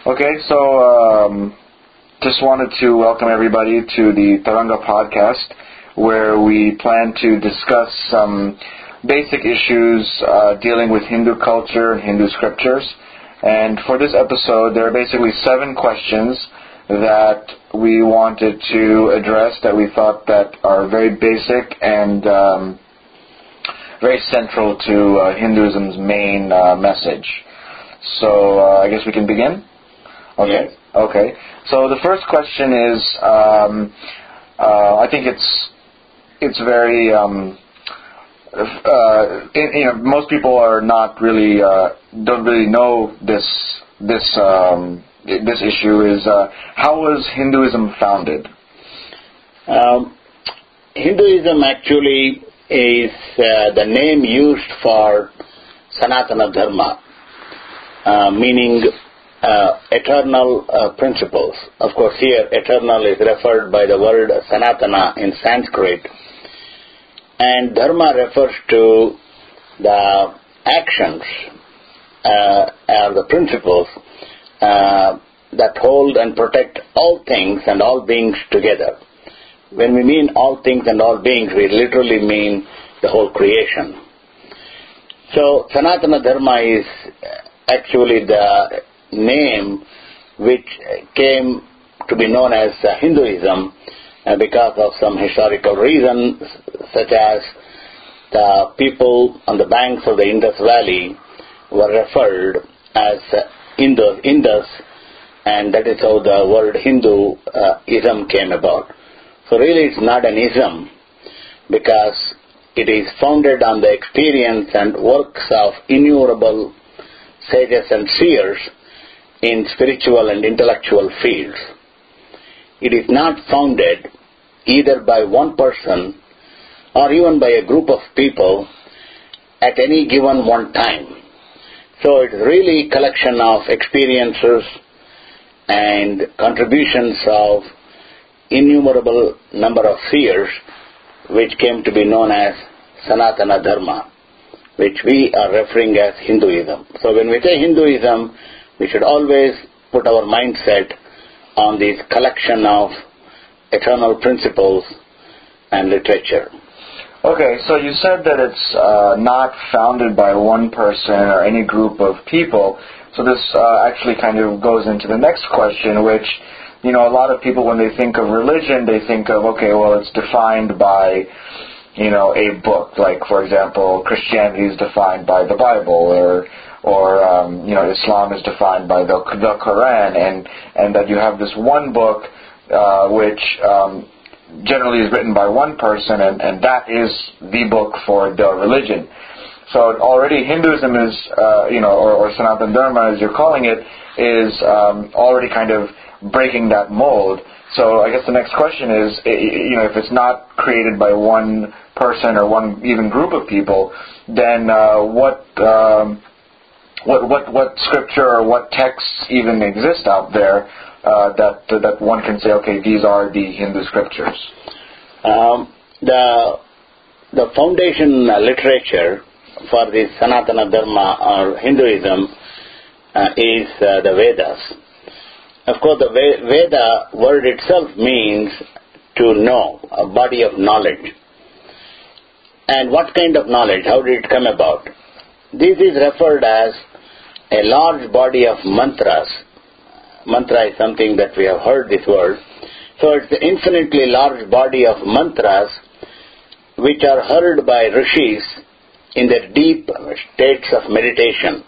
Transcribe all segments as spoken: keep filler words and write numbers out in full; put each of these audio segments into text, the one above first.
Okay, so um, just wanted to welcome everybody to the Taranga podcast, where we plan to discuss some basic issues uh, dealing with Hindu culture and Hindu scriptures. And for this episode, there are basically seven questions that we wanted to address that we thought that are very basic and um, very central to uh, Hinduism's main uh, message. So uh, I guess we can begin? Okay. Yes. Okay. So the first question is, um, uh, I think it's it's very, um, uh, it, you know, most people are not really uh, don't really know this this um, this issue is uh, how was Hinduism founded? Um, Hinduism actually is uh, the name used for Sanatana Dharma, uh, meaning Uh, eternal uh, principles. Of course, here eternal is referred by the word Sanatana in Sanskrit, and Dharma refers to the actions uh, or the principles uh, that hold and protect all things and all beings together. When we mean all things and all beings, we literally mean the whole creation. So Sanatana Dharma is actually the name which came to be known as uh, Hinduism uh, because of some historical reasons, such as the people on the banks of the Indus Valley were referred as uh, Indus, Indus, and that is how the word Hinduism uh, came about. So really it's not an ism, because it is founded on the experience and works of innumerable sages and seers in spiritual and intellectual fields. It is not founded either by one person or even by a group of people at any given one time. So it is really a collection of experiences and contributions of innumerable number of seers which came to be known as Sanatana Dharma, which we are referring as Hinduism. So when we say Hinduism, we should always put our mindset on this collection of eternal principles and literature. Okay, so you said that it's uh, not founded by one person or any group of people. So this uh, actually kind of goes into the next question, which, you know, a lot of people, when they think of religion, they think of, okay, well, it's defined by, you know, a book. Like, for example, Christianity is defined by the Bible, or or um, you know, Islam is defined by the the Quran, and and that you have this one book uh, which um, generally is written by one person, and, and that is the book for the religion. So already Hinduism is, uh, you know, or, or Sanatana Dharma, as you're calling it, is um, already kind of breaking that mold. So I guess the next question is, you know, if it's not created by one person or one even group of people, then uh, what, um, what what what scripture or what texts even exist out there uh, that that one can say, okay, these are the Hindu scriptures? Um, the the foundation uh, literature for the Sanatana Dharma or Hinduism uh, is uh, the Vedas. Of course, the Veda word itself means to know, a body of knowledge. And what kind of knowledge? How did it come about? This is referred as a large body of mantras. Mantra is something that we have heard this word. So it's an infinitely large body of mantras which are heard by rishis in their deep states of meditation.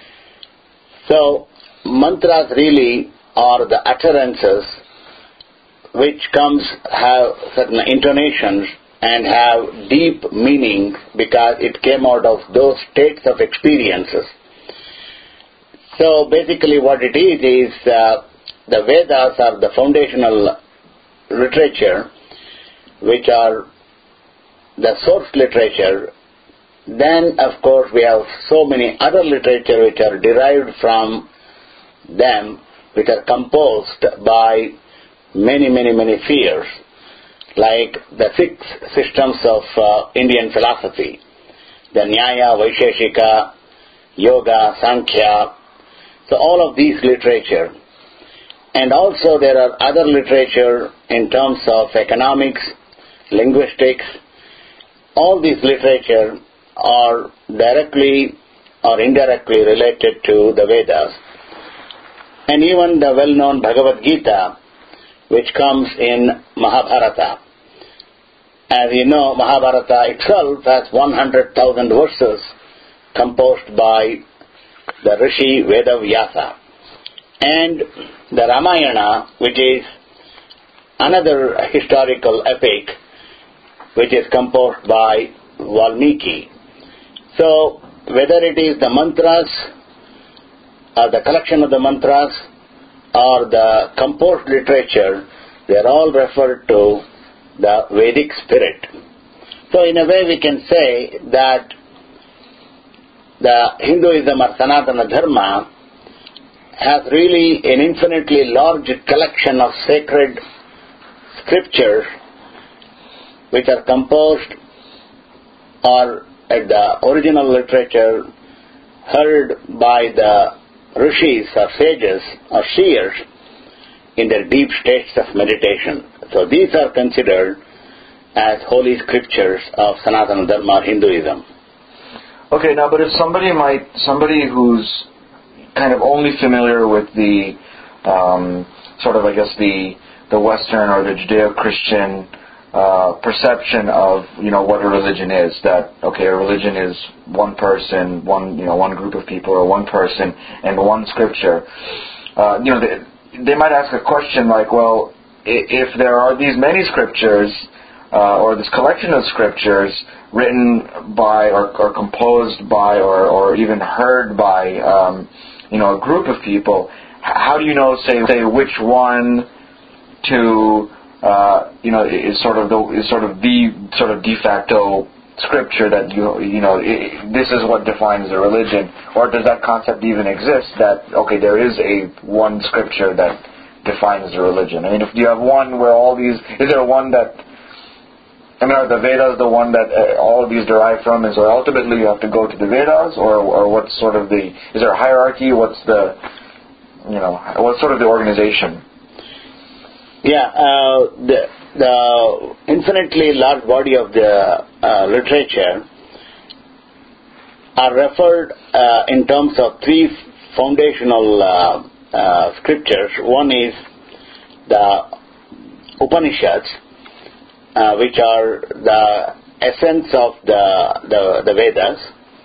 So mantras really are the utterances which comes have certain intonations and have deep meaning because it came out of those states of experiences. So basically what it is is uh, the Vedas are the foundational literature which are the source literature. Then of course we have so many other literature which are derived from them, which are composed by many, many, many seers, like the six systems of uh, Indian philosophy, the Nyaya, Vaisheshika, Yoga, Sankhya. So all of these literature And also there are other literature in terms of economics, linguistics. All these literature are directly or indirectly related to the Vedas. And even the well-known Bhagavad Gita, which comes in Mahabharata. As you know, Mahabharata itself has one hundred thousand verses composed by the Rishi Vedavyasa. And the Ramayana, which is another historical epic, which is composed by Valmiki. So, whether it is the mantras, or the collection of the mantras, or the composed literature, they are all referred to the Vedic spirit. So, in a way we can say that the Hinduism or Sanatana Dharma has really an infinitely large collection of sacred scriptures which are composed or at the original literature heard by the rishis or sages or seers in their deep states of meditation. So these are considered as holy scriptures of Sanatana Dharma or Hinduism. Okay, now, but if somebody might, somebody who's kind of only familiar with the um, sort of, I guess, the the Western or the Judeo-Christian uh, perception of, you know, what a religion is, that, okay, a religion is one person, one, you know, one group of people or one person and one scripture, uh, you know, they, they might ask a question like, well, if there are these many scriptures, uh, or this collection of scriptures written by or, or composed by or, or even heard by, um, you know, a group of people, how do you know, say, say which one to, uh, you know, is sort of the is sort of the sort of de facto scripture that you you know it, this is what defines a religion, or does that concept even exist? That okay, there is a one scripture that defines a religion. I mean, if you have one where all these, is there one that, I mean, are the Vedas the one that uh, all of these derive from, and so ultimately you have to go to the Vedas, or or what's sort of the, is there a hierarchy? What's the, you know, what's sort of the organization? Yeah, uh, the the infinitely large body of the uh, literature are referred uh, in terms of three foundational uh, uh, scriptures. One is the Upanishads, uh, which are the essence of the, the the Vedas,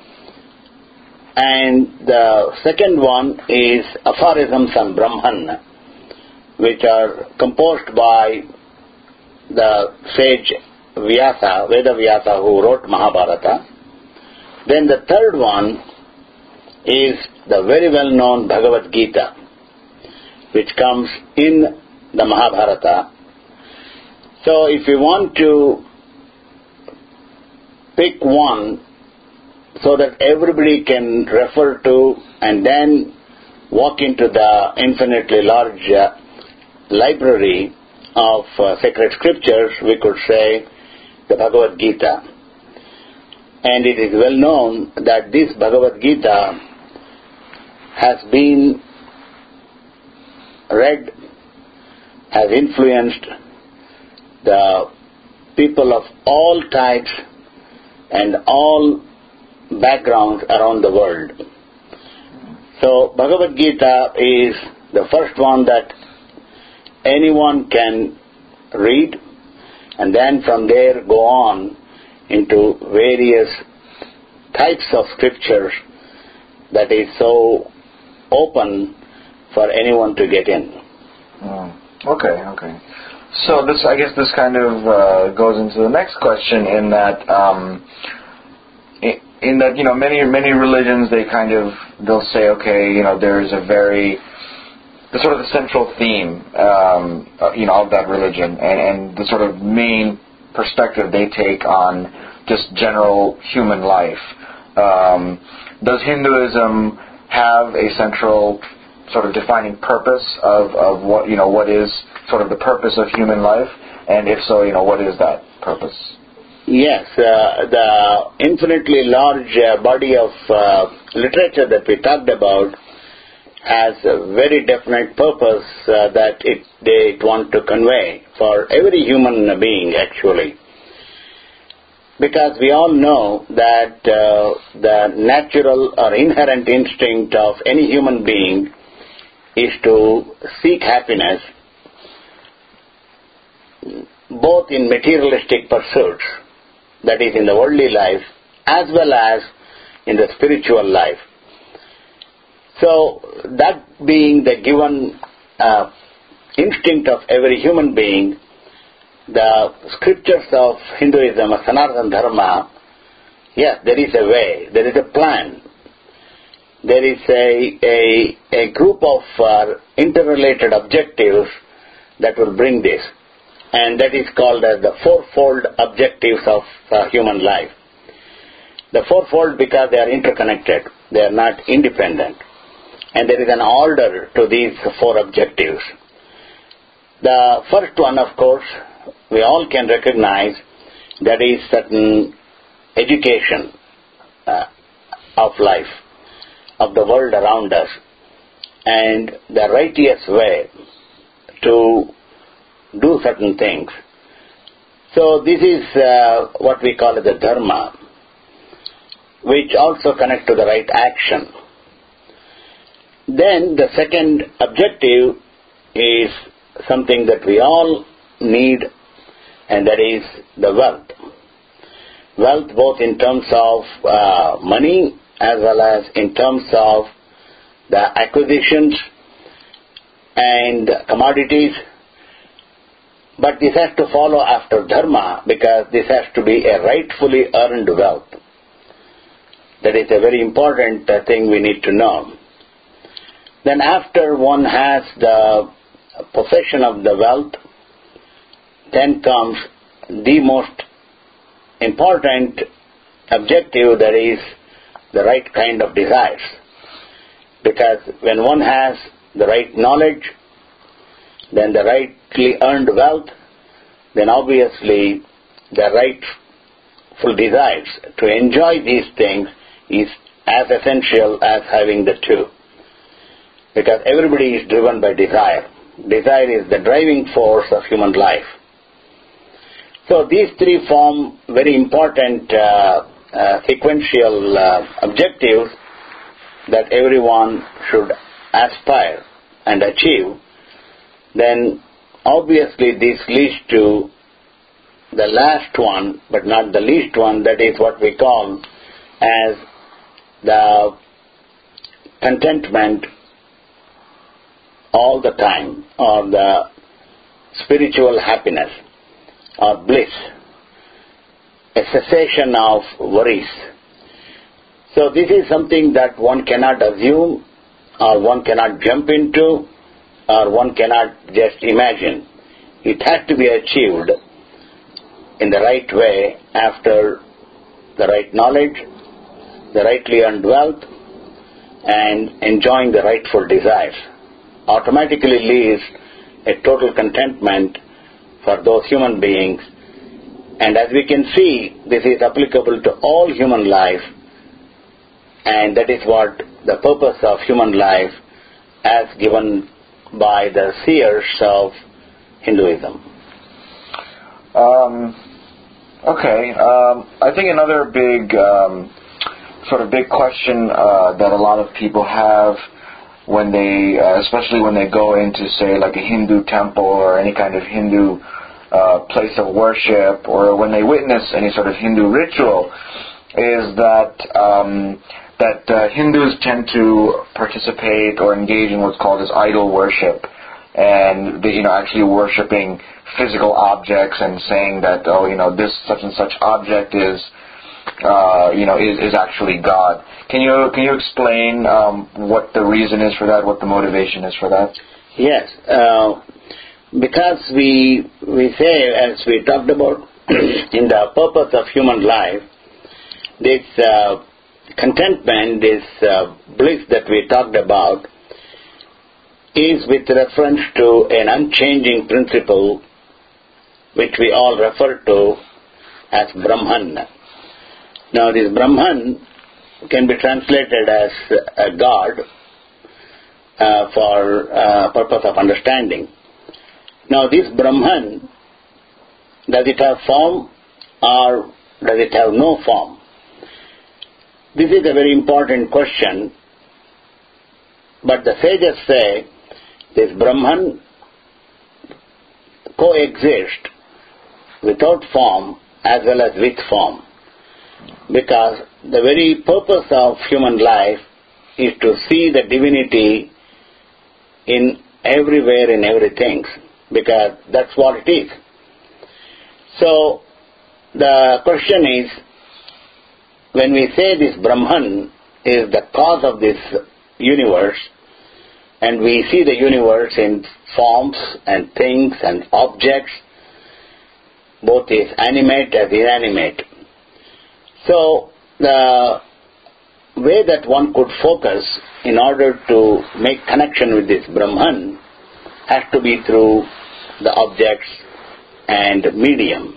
and the second one is aphorisms on Brahman, which are composed by the sage Vyasa, Veda Vyasa, who wrote Mahabharata. Then the third one is the very well-known Bhagavad Gita, which comes in the Mahabharata. So if you want to pick one so that everybody can refer to and then walk into the infinitely large uh, library of uh, sacred scriptures, we could say the Bhagavad Gita. And it is well known that this Bhagavad Gita has been read, has influenced the people of all types and all backgrounds around the world. So Bhagavad Gita is the first one that anyone can read, and then from there go on into various types of scriptures that is so open for anyone to get in. Mm. Okay, okay. So this, I guess, this kind of uh, goes into the next question in that, um, in, in that you know many many religions, they kind of they'll say, okay, you know, there's a very the sort of the central theme, um, uh, you know, of that religion, and, and the sort of main perspective they take on just general human life. Um, does Hinduism have a central sort of defining purpose of, of what, you know, what is sort of the purpose of human life? And if so, you know, what is that purpose? Yes, uh, the infinitely large uh, body of uh, literature that we talked about has a very definite purpose uh, that it, they want to convey for every human being, actually. Because we all know that uh, the natural or inherent instinct of any human being is to seek happiness both in materialistic pursuits, that is in the worldly life, as well as in the spiritual life. So that being the given uh, instinct of every human being, the scriptures of Hinduism, Sanatana Dharma, yes, there is a way, there is a plan. There is a, a, a group of uh, interrelated objectives that will bring this. And that is called as the fourfold objectives of uh, human life. The fourfold because they are interconnected. They are not independent. And there is an order to these four objectives. The first one, of course, we all can recognize, that is certain education uh, of life, of the world around us, and the righteous way to do certain things. So this is uh, what we call the dharma, which also connect to the right action. Then the second objective is something that we all need, and that is the wealth. Wealth both in terms of uh, money as well as in terms of the acquisitions and commodities. But this has to follow after dharma, because this has to be a rightfully earned wealth. That is a very important uh, thing we need to know. Then after one has the possession of the wealth, then comes the most important objective, that is the right kind of desires. Because when one has the right knowledge, then the rightly earned wealth, then obviously the rightful desires to enjoy these things is as essential as having the two. Because everybody is driven by desire. Desire is the driving force of human life. So these three form very important uh, uh, sequential uh, objectives that everyone should aspire and achieve. Then obviously this leads to the last one, but not the least one, that is what we call as the contentment all the time, or the spiritual happiness or bliss, a cessation of worries. So this is something that one cannot assume, or one cannot jump into, or one cannot just imagine. It has to be achieved in the right way after the right knowledge, the rightly earned wealth, and enjoying the rightful desires. Automatically leads a total contentment for those human beings. And as we can see, this is applicable to all human life, and that is what the purpose of human life as given by the seers of Hinduism. Um, okay. Um, I think another big, um, sort of big question uh, that a lot of people have when they, uh, especially when they go into, say, like a Hindu temple or any kind of Hindu uh, place of worship, or when they witness any sort of Hindu ritual, is that um, that uh, Hindus tend to participate or engage in what's called as idol worship, and they, you know, actually worshiping physical objects and saying that, oh, you know, this such and such object is, uh, you know, is, is actually God. Can you can you explain um, what the reason is for that, what the motivation is for that? Yes, uh, because we we say, as we talked about in the purpose of human life, this uh, contentment, this uh, bliss that we talked about, is with reference to an unchanging principle which we all refer to as Brahman. Now this Brahman can be translated as a God, uh, for uh, purpose of understanding. Now this Brahman, does it have form or does it have no form? This is a very important question, but the sages say this Brahman coexists without form as well as with form, because the very purpose of human life is to see the divinity in everywhere, in everything, because that's what it is. So the question is, when we say this Brahman is the cause of this universe, and we see the universe in forms and things and objects, both is animate as inanimate. So the way that one could focus in order to make connection with this Brahman has to be through the objects and medium.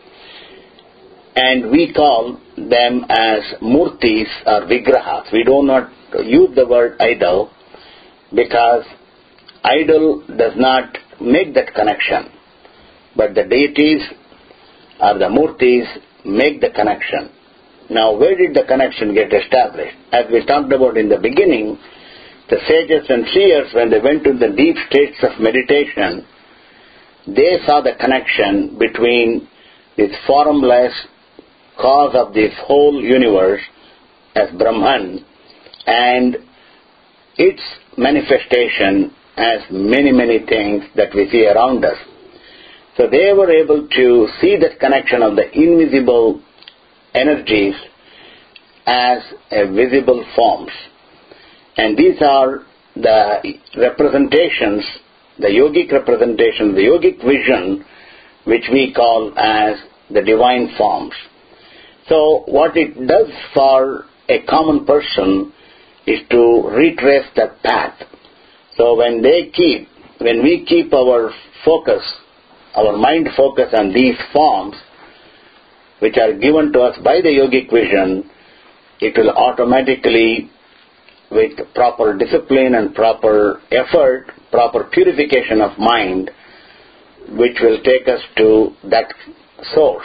And we call them as murtis or vigrahas. We do not use the word idol because idol does not make that connection, but the deities or the murtis make the connection. Now, where did the connection get established? As we talked about in the beginning, the sages and seers, when they went to the deep states of meditation, they saw the connection between this formless cause of this whole universe as Brahman and its manifestation as many, many things that we see around us. So they were able to see that connection of the invisible energies as a visible forms. And these are the representations, the yogic representations, the yogic vision, which we call as the divine forms. So what it does for a common person is to retrace that path. So when they keep, when we keep our focus, our mind focus on these forms, which are given to us by the yogic vision, it will automatically, with proper discipline and proper effort, proper purification of mind, which will take us to that source.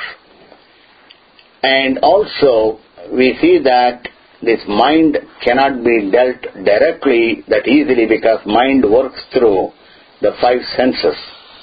And also, we see that this mind cannot be dealt directly that easily because mind works through the five senses.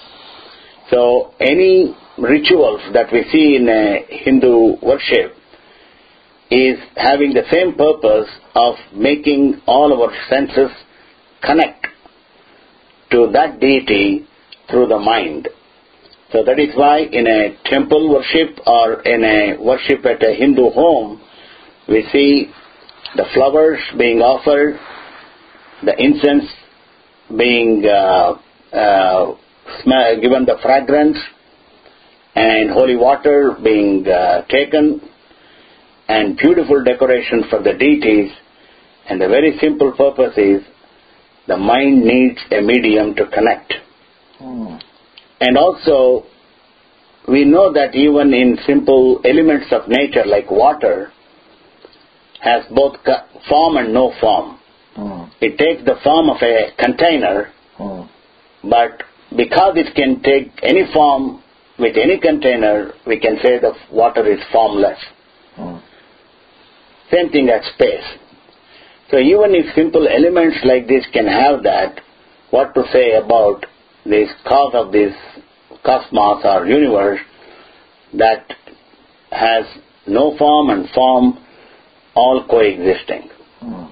So any rituals that we see in a Hindu worship is having the same purpose of making all our senses connect to that deity through the mind. So that is why in a temple worship or in a worship at a Hindu home, we see the flowers being offered, the incense being uh, uh, smell, given the fragrance, and holy water being uh, taken, and beautiful decoration for the deities. And the very simple purpose is the mind needs a medium to connect. Mm. And also, we know that even in simple elements of nature like water has both form and no form. Mm. It takes the form of a container, mm. but because it can take any form with any container, we can say the water is formless. Mm. Same thing as space. So even if simple elements like this can have that, what to say about this cause of this cosmos or universe that has no form and form all coexisting. Hmm.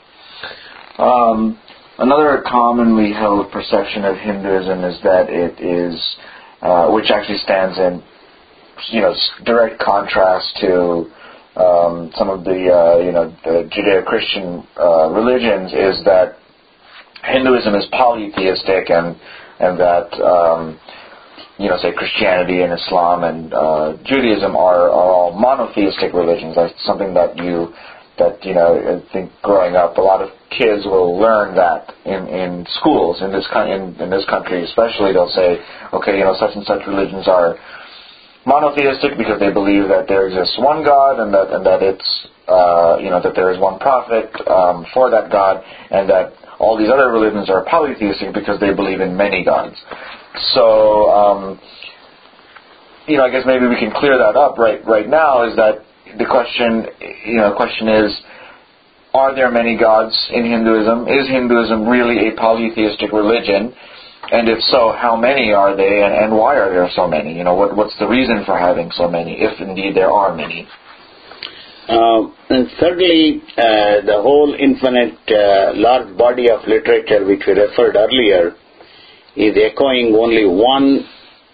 Um, another commonly held perception of Hinduism is that it is, uh, which actually stands in, you know, direct contrast to um, some of the, uh, you know, the Judeo-Christian uh, religions, is that Hinduism is polytheistic, and and that um, you know, say Christianity and Islam and uh, Judaism are, are all monotheistic religions. That's something that you that you know I think growing up, a lot of kids will learn that in, in schools in this in, in this country especially. They'll say, okay, you know, such and such religions are monotheistic because they believe that there exists one God, and that and that it's uh, you know that there is one prophet um, for that God, and that all these other religions are polytheistic because they believe in many gods. So, um, you know, I guess maybe we can clear that up right right now. Is that the question? You know, the question is, are there many gods in Hinduism? Is Hinduism really a polytheistic religion? And if so, how many are they, and, and why are there so many? You know, what what's the reason for having so many, if indeed there are many? Uh, and certainly, uh, the whole infinite uh, large body of literature which we referred earlier is echoing only one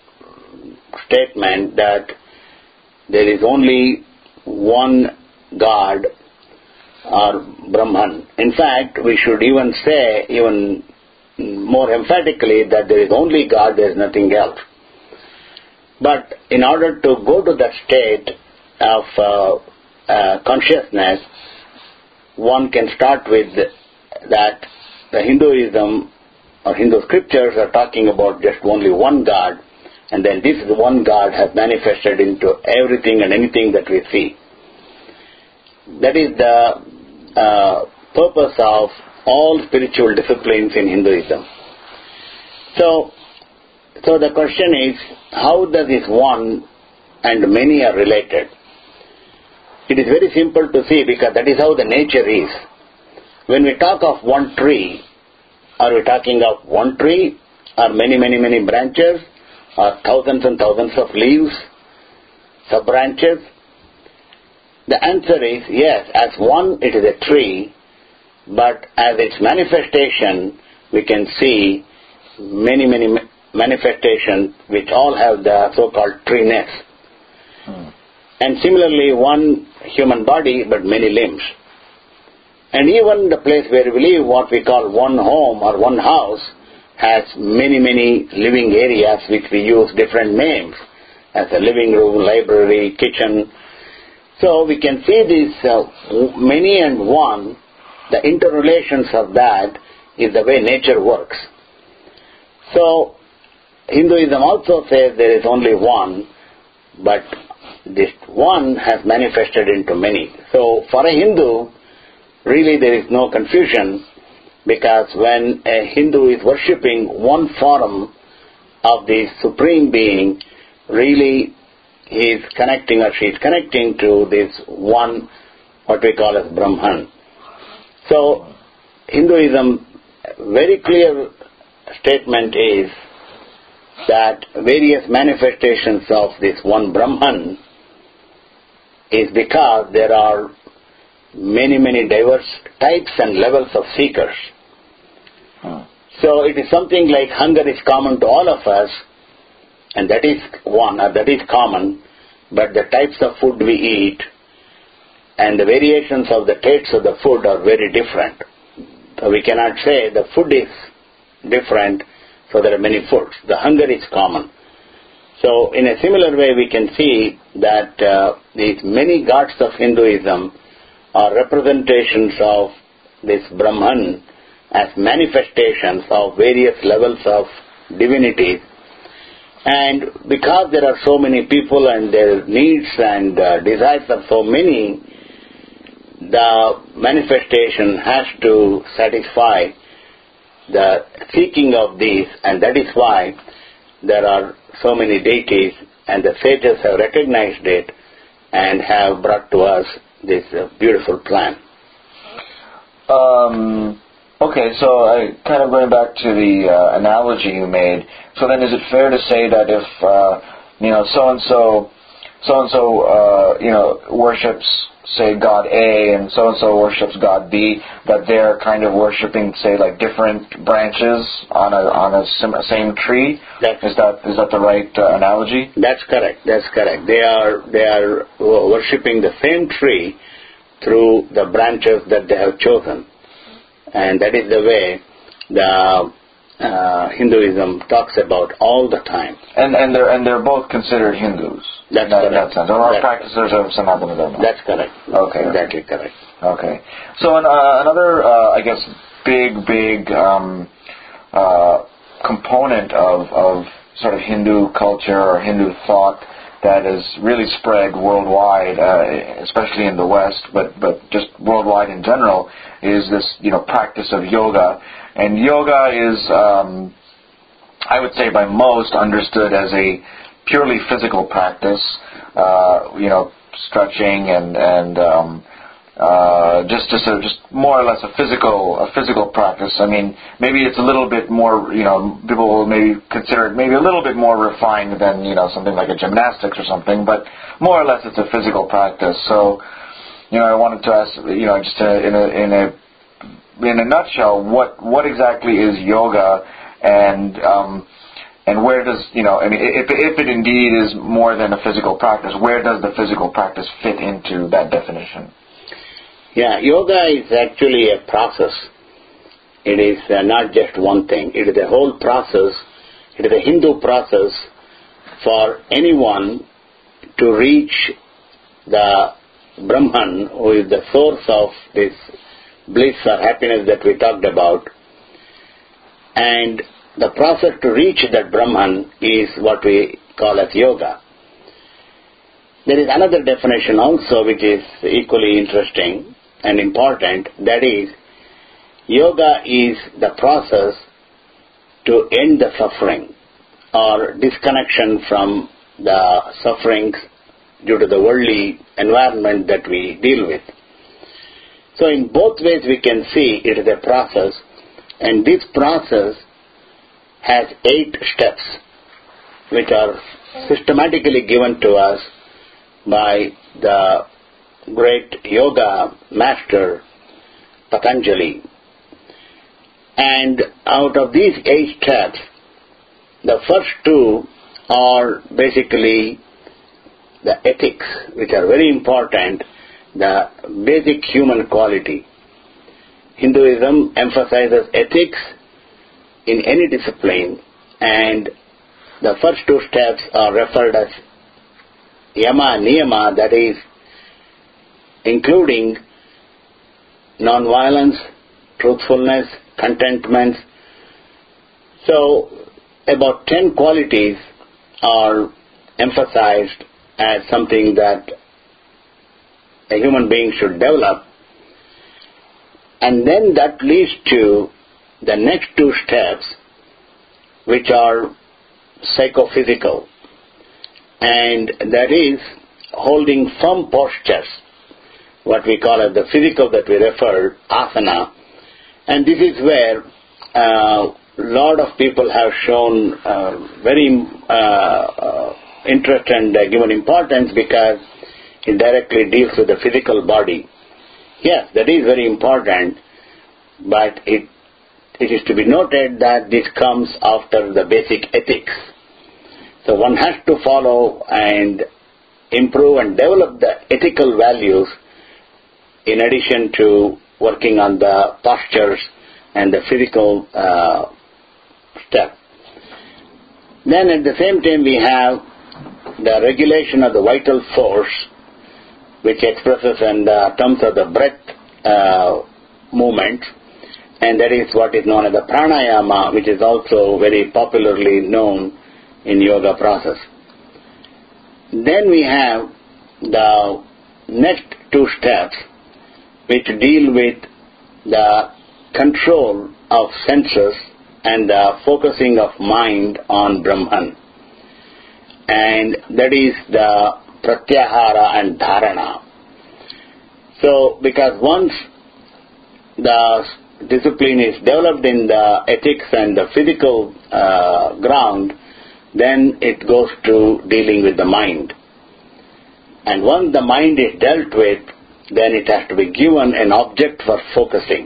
statement, that there is only one God, or Brahman. In fact, we should even say, even more emphatically, that there is only God, there is nothing else. But in order to go to that state of uh, uh, consciousness, one can start with that the Hinduism or Hindu scriptures are talking about just only one God, and then this one God has manifested into everything and anything that we see. That is the uh, purpose of all spiritual disciplines in Hinduism. So, so the question is, how does this one and many are related? It is very simple to see, because that is how the nature is. When we talk of one tree, are we talking of one tree, or many, many, many branches, or thousands and thousands of leaves, sub-branches? The answer is yes, as one it is a tree, but as its manifestation we can see many, many manifestations which all have the so-called treeness. Hmm. And similarly, one human body but many limbs. And even the place where we live, what we call one home or one house, has many, many living areas which we use different names, as a living room, library, kitchen. So we can see these uh, many and one, the interrelations of that is the way nature works. So Hinduism also says there is only one, but this one has manifested into many. So for a Hindu, really there is no confusion, because when a Hindu is worshipping one form of the Supreme Being, really he is connecting or she is connecting to this one, what we call as Brahman. So Hinduism, very clear statement is that various manifestations of this one Brahman is because there are many, many diverse types and levels of seekers. Hmm. So it is something like hunger is common to all of us, and that is one, or that is common, but the types of food we eat and the variations of the tastes of the food are very different. So we cannot say the food is different, so there are many foods. The hunger is common. So in a similar way, we can see that uh, these many gods of Hinduism are representations of this Brahman as manifestations of various levels of divinity. And because there are so many people and their needs and uh, desires are so many, the manifestation has to satisfy the seeking of these, and that is why there are so many deities, and the sages have recognized it and have brought to us this uh, beautiful plan. Um, okay, so I, kind of going back to the uh, analogy you made, so then is it fair to say that if, uh, you know, so-and-so, so-and-so, uh, you know, worships, say, God A, and so-and-so worships God B, that they're kind of worshipping, say, like different branches on a on a sim- same tree? That's, is that is that the right uh, analogy? That's correct. That's correct. They are they are worshipping the same tree through the branches that they have chosen, and that is the way the uh, Hinduism talks about all the time. And and they're and they're both considered Hindus. That's in that, correct. In that sense, or are That's practitioners of Sanatana Dharma. That's correct. Okay. Exactly correct. Okay. So an, uh, another, uh, I guess, big, big um, uh, component of, of sort of Hindu culture or Hindu thought that is really spread worldwide, uh, especially in the West, but, but just worldwide in general, is this, you know, practice of yoga. And yoga is, um, I would say by most, understood as a purely physical practice, uh, you know, stretching and, and um, Uh, just, just, a, just more or less a physical, a physical practice. I mean, maybe it's a little bit more, you know, people will maybe consider it maybe a little bit more refined than, you know, something like a gymnastics or something, but more or less it's a physical practice. So, you know, I wanted to ask, you know, just to, in a, in a, in a nutshell, what, what exactly is yoga, and, um, and where does, you know, I mean, if, if it indeed is more than a physical practice, where does the physical practice fit into that definition? Yeah, yoga is actually a process. It is uh, not just one thing. It is a whole process. It is a Hindu process for anyone to reach the Brahman, who is the source of this bliss or happiness that we talked about. And the process to reach that Brahman is what we call as yoga. There is another definition also which is equally interesting and important. That is, yoga is the process to end the suffering or disconnection from the sufferings due to the worldly environment that we deal with. So in both ways we can see it is a process, and this process has eight steps which are systematically given to us by the great yoga master Patanjali. And out of these eight steps, the first two are basically the ethics, which are very important, the basic human quality. Hinduism emphasizes ethics in any discipline, and the first two steps are referred as yama, niyama, that is, including non-violence, truthfulness, contentment. So, about ten qualities are emphasized as something that a human being should develop, and then that leads to the next two steps, which are psychophysical, and that is holding firm postures, what we call as the physical that we refer, asana. And this is where a uh, lot of people have shown uh, very uh, uh, interest and uh, given importance, because it directly deals with the physical body. Yes, that is very important, but it it is to be noted that this comes after the basic ethics. So one has to follow and improve and develop the ethical values in addition to working on the postures and the physical uh, step. Then at the same time we have the regulation of the vital force, which expresses in the terms of the breath uh, movement, and that is what is known as the pranayama, which is also very popularly known in yoga process. Then we have the next two steps, which deal with the control of senses and the focusing of mind on Brahman. And that is the pratyahara and dharana. So, because once the discipline is developed in the ethics and the physical uh, ground, then it goes to dealing with the mind. And once the mind is dealt with, then it has to be given an object for focusing.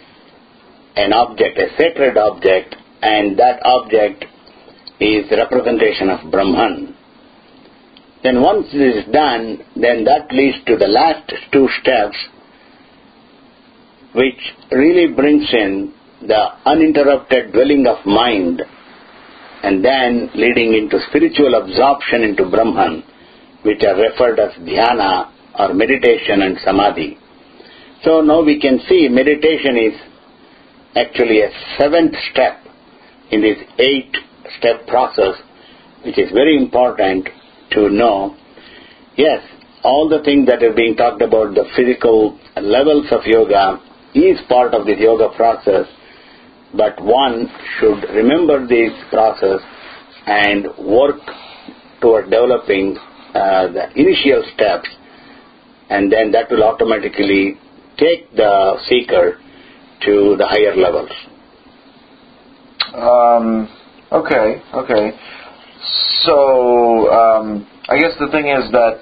An object, a sacred object, and that object is representation of Brahman. Then once this is done, then that leads to the last two steps, which really brings in the uninterrupted dwelling of mind, and then leading into spiritual absorption into Brahman, which are referred as dhyana or meditation and samadhi. So now we can see meditation is actually a seventh step in this eight-step process, which is very important to know, yes, all the things that are being talked about, the physical levels of yoga, is part of this yoga process, but one should remember this process and work toward developing uh, the initial steps, and then that will automatically take the seeker to the higher levels. Um, okay, okay. So, um, I guess the thing is that,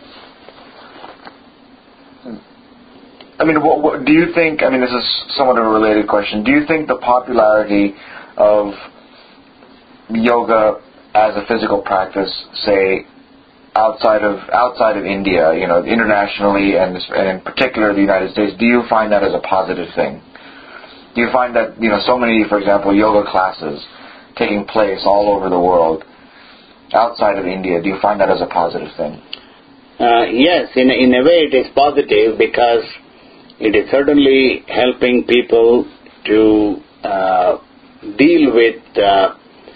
I mean, what, what, do you think, I mean, this is somewhat of a related question, do you think the popularity of yoga as a physical practice, say, outside of outside of India, you know, internationally and, and in particular the United States, do you find that as a positive thing? Do you find that, you know, so many, for example, yoga classes taking place all over the world outside of India, do you find that as a positive thing? Uh, yes, in, in a way it is positive, because it is certainly helping people to uh, deal with uh,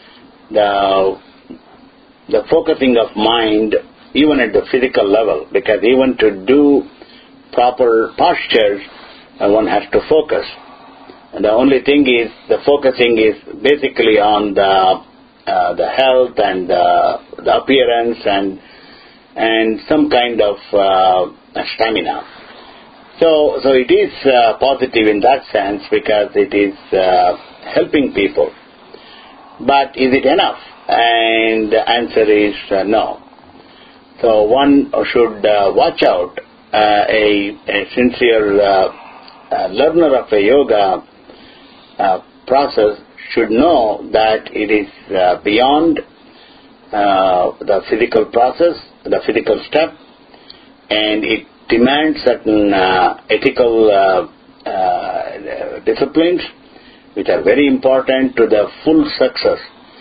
the the focusing of mind even at the physical level, because even to do proper postures, uh, one has to focus. And the only thing is, the focusing is basically on the uh, the health and uh, the appearance and and some kind of uh, stamina. So, so it is uh, positive in that sense, because it is uh, helping people. But is it enough? And the answer is uh, no. So one should uh, watch out. Uh, a, a sincere uh, uh, learner of a yoga uh, process should know that it is uh, beyond uh, the physical process, the physical step, and it demands certain uh, ethical uh, uh, disciplines which are very important to the full success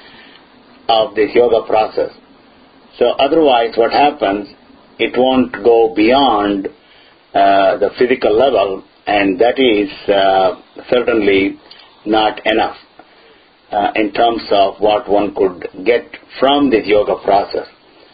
of this yoga process. So otherwise what happens, it won't go beyond uh, the physical level, and that is uh, certainly not enough uh, in terms of what one could get from this yoga process.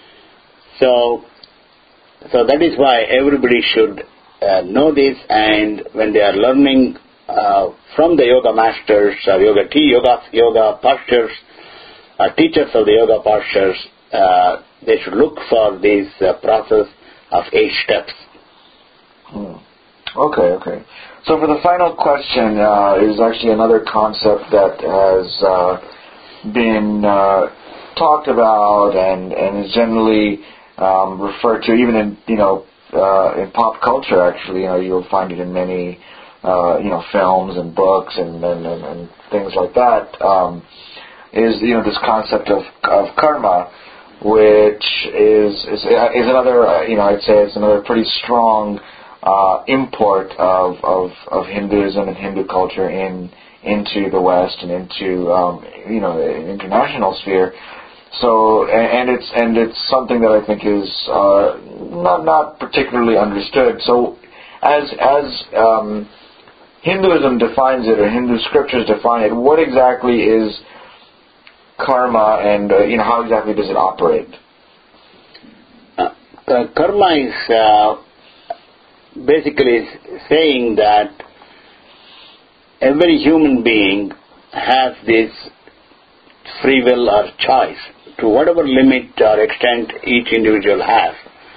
So, so that is why everybody should uh, know this, and when they are learning uh, from the yoga masters, uh, yoga tea, yoga, yoga postures, Uh, teachers of the yoga postures, uh, they should look for this uh, process of eight steps. Hmm. Okay, okay. So for the final question uh, is actually another concept that has uh, been uh, talked about and, and is generally um, referred to, even in you know uh, in pop culture. Actually, you know, you'll find it in many uh, you know films and books and and, and, and things like that. Um, is you know this concept of of karma, which is is, is another uh, you know I'd say it's another pretty strong uh, import of, of of Hinduism and Hindu culture in into the West and into um, you know the international sphere. So and, and it's and it's something that I think is uh, not not particularly understood. So as as um, Hinduism defines it, or Hindu scriptures define it, what exactly is karma, and uh, you know how exactly does it operate? Uh, uh, karma is uh, basically saying that every human being has this free will or choice to whatever limit or extent each individual has.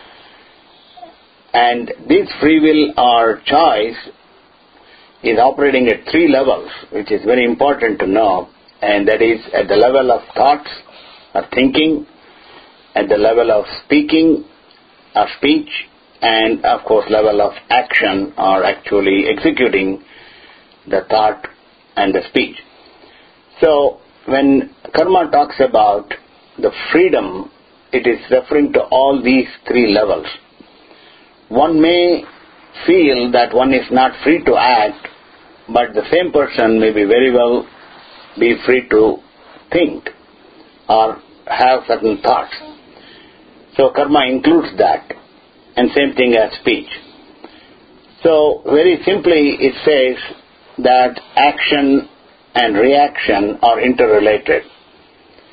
And this free will or choice is operating at three levels, which is very important to know. And that is at the level of thoughts or thinking, at the level of speaking or speech, and of course level of action, or actually executing the thought and the speech. So when karma talks about the freedom, it is referring to all these three levels. One may feel that one is not free to act, but the same person may be very well be free to think or have certain thoughts. So karma includes that, and same thing as speech. So very simply it says that action and reaction are interrelated.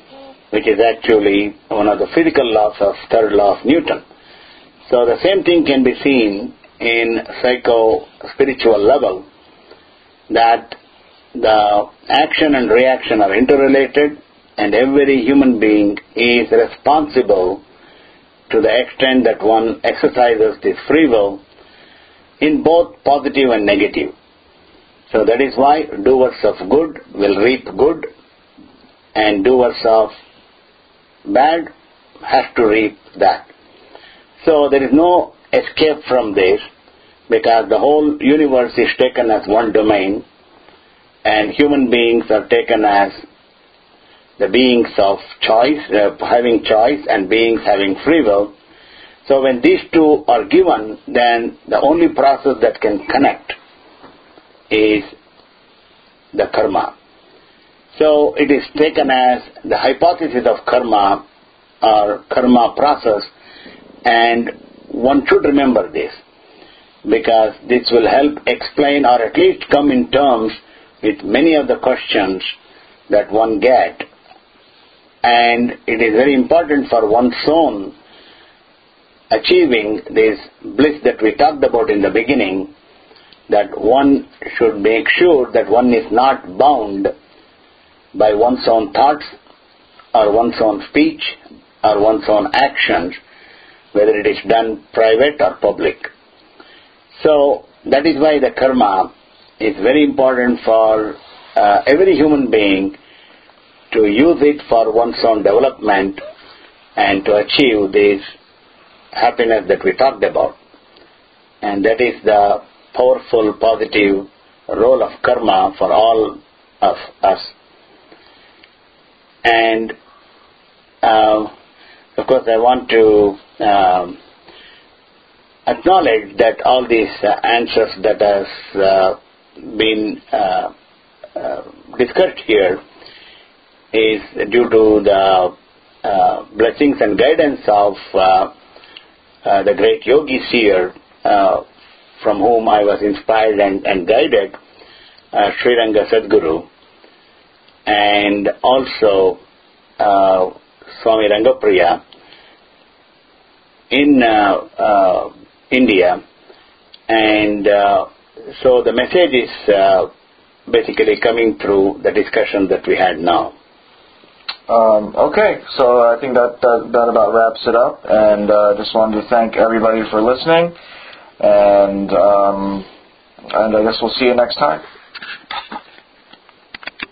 which is actually one of the physical laws of third law of Newton. So the same thing can be seen in psycho-spiritual level, that the action and reaction are interrelated, and every human being is responsible to the extent that one exercises this free will in both positive and negative. So that is why doers of good will reap good, and doers of bad has to reap that. So there is no escape from this, because the whole universe is taken as one domain, and human beings are taken as the beings of choice, uh, having choice, and beings having free will. So when these two are given, then the only process that can connect is the karma. So it is taken as the hypothesis of karma or karma process, and one should remember this, because this will help explain or at least come in terms with many of the questions that one get. And it is very important for one's own achieving this bliss that we talked about in the beginning, that one should make sure that one is not bound by one's own thoughts or one's own speech or one's own actions, whether it is done private or public. So that is why the karma is very important for uh, every human being to use it for one's own development and to achieve this happiness that we talked about. And that is the powerful, positive role of karma for all of us. And uh, of course I want to um, acknowledge that all these uh, answers that has uh, been uh, uh, discussed here is due to the uh, blessings and guidance of uh, uh, the great yogis here, uh, from whom I was inspired and, and guided, uh, Sri Ranga Sadguru, and also uh, Swami Rangapriya in uh, uh, India. And uh, so the message is uh, basically coming through the discussion that we had now. Um, okay, so I think that, that, that about wraps it up, and I uh, just wanted to thank everybody for listening, and um, and I guess we'll see you next time.